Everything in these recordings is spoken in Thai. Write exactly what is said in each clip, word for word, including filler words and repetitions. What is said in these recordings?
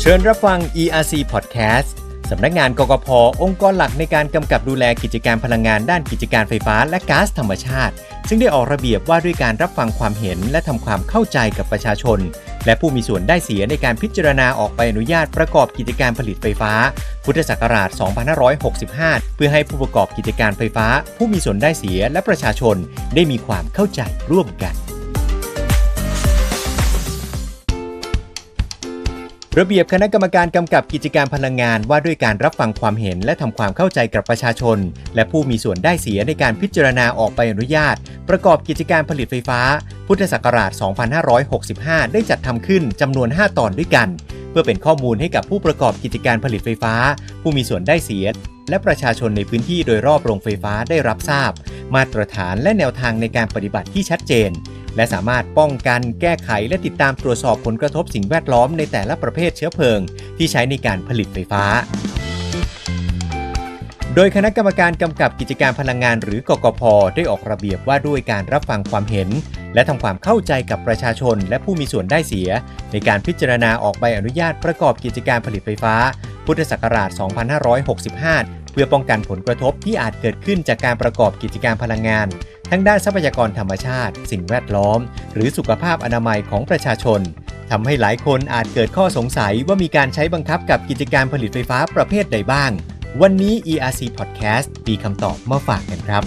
เชิญรับฟัง อี อาร์ ซี Podcast สำนักงานกกพ.องค์กรหลักในการกำกับดูแลกิจการพลังงานด้านกิจการไฟฟ้าและก๊าซธรรมชาติซึ่งได้ออกระเบียบว่าด้วยการรับฟังความเห็นและทำความเข้าใจกับประชาชนและผู้มีส่วนได้เสียในการพิจารณาออกใบอนุญาตประกอบกิจการผลิตไฟฟ้าพุทธศักราช สองพันห้าร้อยหกสิบห้า เพื่อให้ผู้ประกอบกิจการไฟฟ้าผู้มีส่วนได้เสียและประชาชนได้มีความเข้าใจร่วมกันระเบียบคณะกรรมการกำกับกิจการพลังงานว่าด้วยการรับฟังความเห็นและทำความเข้าใจกับประชาชนและผู้มีส่วนได้เสียในการพิจารณาออกใบอนุญาตประกอบกิจการผลิตไฟฟ้าพุทธศักราช สองพันห้าร้อยหกสิบห้า ได้จัดทำขึ้นจำนวน ห้า ตอนด้วยกันเพื่อเป็นข้อมูลให้กับผู้ประกอบกิจการผลิตไฟฟ้าผู้มีส่วนได้เสียและประชาชนในพื้นที่โดยรอบโรงไฟฟ้าได้รับทราบมาตรฐานและแนวทางในการปฏิบัติที่ชัดเจนและสามารถป้องกันแก้ไขและติดตามตรวจสอบผลกระทบสิ่งแวดล้อมในแต่ละประเภทเชื้อเพลิงที่ใช้ในการผลิตไฟฟ้าโดยคณะกรรมการกำกับกิจการพลังงานหรือกกพ.ได้ออกระเบียบว่าด้วยการรับฟังความเห็นและทำความเข้าใจกับประชาชนและผู้มีส่วนได้เสียในการพิจารณาออกใบอนุญาตประกอบกิจการผลิตไฟฟ้าพุทธศักราช สองพันห้าร้อยหกสิบห้า เพื่อป้องกันผลกระทบที่อาจเกิดขึ้นจากการประกอบกิจการพลังงานทั้งด้านทรัพยากรธรรมชาติสิ่งแวดล้อมหรือสุขภาพอนามัยของประชาชนทำให้หลายคนอาจเกิดข้อสงสัยว่ามีการใช้บังคับกับกิจการผลิตไฟฟ้าประเภทใดบ้างวันนี้ อี อาร์ ซี Podcast มีคำตอบมาฝากกันครับ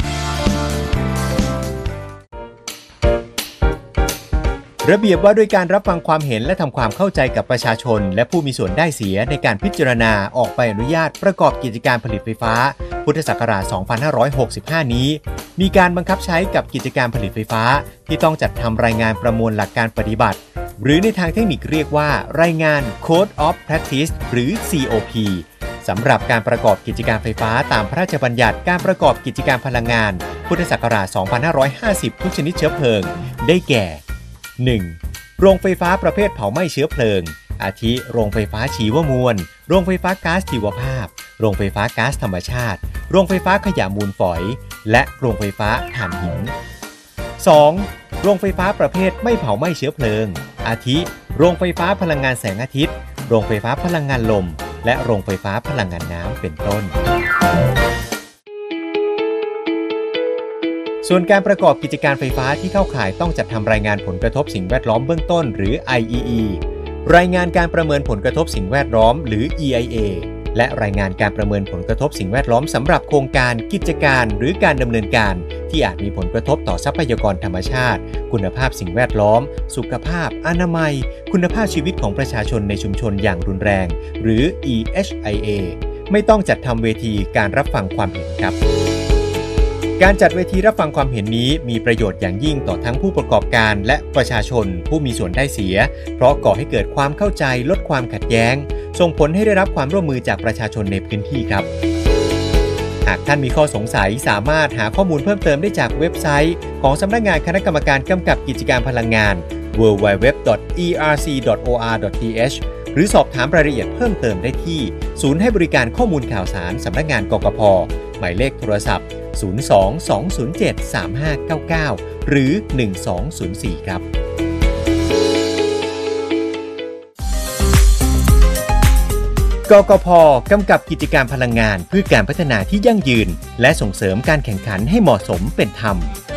ระเบียบว่าด้วยการรับฟังความเห็นและทำความเข้าใจกับประชาชนและผู้มีส่วนได้เสียในการพิจารณาออกใบอนุญาตประกอบกิจการผลิตไฟฟ้าพุทธศักราช สองพันห้าร้อยหกสิบห้า นี้มีการบังคับใช้กับกิจการผลิตไฟฟ้าที่ต้องจัดทำรายงานประมวลหลักการปฏิบัติหรือในทางเทคนิคเรียกว่ารายงาน Code of Practice หรือ ซี โอ พี สำหรับการประกอบกิจการไฟฟ้าตามพระราชบัญญัติการประกอบกิจการพลังงานพุทธศักราช สองพันห้าร้อยห้าสิบ ทุกชนิดเชื้อเพลิงได้แก่ หนึ่ง โรงไฟฟ้าประเภทเผาไหม้เชื้อเพลิงอาทิโรงไฟฟ้าชีวมวลโรงไฟฟ้าก๊าซชีวภาพโรงไฟฟ้าก๊าซธรรมชาติโรงไฟฟ้าขยะมูลฝอยและโรงไฟฟ้าถ่านหิน สอง โรงไฟฟ้าประเภทไม่เผาไหม้เชื้อเพลิงอาทิโรงไฟฟ้าพลังงานแสงอาทิตย์โรงไฟฟ้าพลังงานลมและโรงไฟฟ้าพลังงานน้ำเป็นต้นส่วนการประกอบกิจการไฟฟ้าที่เข้าข่ายต้องจัดทำรายงานผลกระทบสิ่งแวดล้อมเบื้องต้นหรือ ไอ อี อี รายงานการประเมินผลกระทบสิ่งแวดล้อมหรือ อี ไอ เอ และรายงานการประเมินผลกระทบสิ่งแวดล้อมสำหรับโครงการกิจการหรือการดำเนินการที่อาจมีผลกระทบต่อทรัพยากรธรรมชาติคุณภาพสิ่งแวดล้อมสุขภาพอนามัยคุณภาพชีวิตของประชาชนในชุมชนอย่างรุนแรงหรือ อี เอช ไอ เอ ไม่ต้องจัดทำเวทีการรับฟังความเห็นครับการจัดเวทีรับฟังความเห็นนี้มีประโยชน์อย่างยิ่งต่อทั้งผู้ประกอบการและประชาชนผู้มีส่วนได้เสียเพราะก่อให้เกิดความเข้าใจลดความขัดแย้งส่งผลให้ได้รับความร่วมมือจากประชาชนในพื้นที่ครับหากท่านมีข้อสงสัยสามารถหาข้อมูลเพิ่มเติมได้จากเว็บไซต์ของสำนักงานคณะกรรมการกำกับกิจการพลังงาน ดับเบิลยู ดับเบิลยู ดับเบิลยู ดอท อี อาร์ ซี ดอท โอ อาร์ ดอท ที เอช หรือสอบถามรายละเอียดเพิ่มเติมได้ที่ศูนย์ให้บริการข้อมูลข่าวสารสำนักงานกกพ.หมายเลขโทรศัพท์ศูนย์ สอง สอง ศูนย์ เจ็ด สาม ห้า เก้า เก้าหรือหนึ่ง สอง ศูนย์ สี่ครับกกพ.กำกับกิจการพลังงานเพื่อการพัฒนาที่ยั่งยืนและส่งเสริมการแข่งขันให้เหมาะสมเป็นธรรม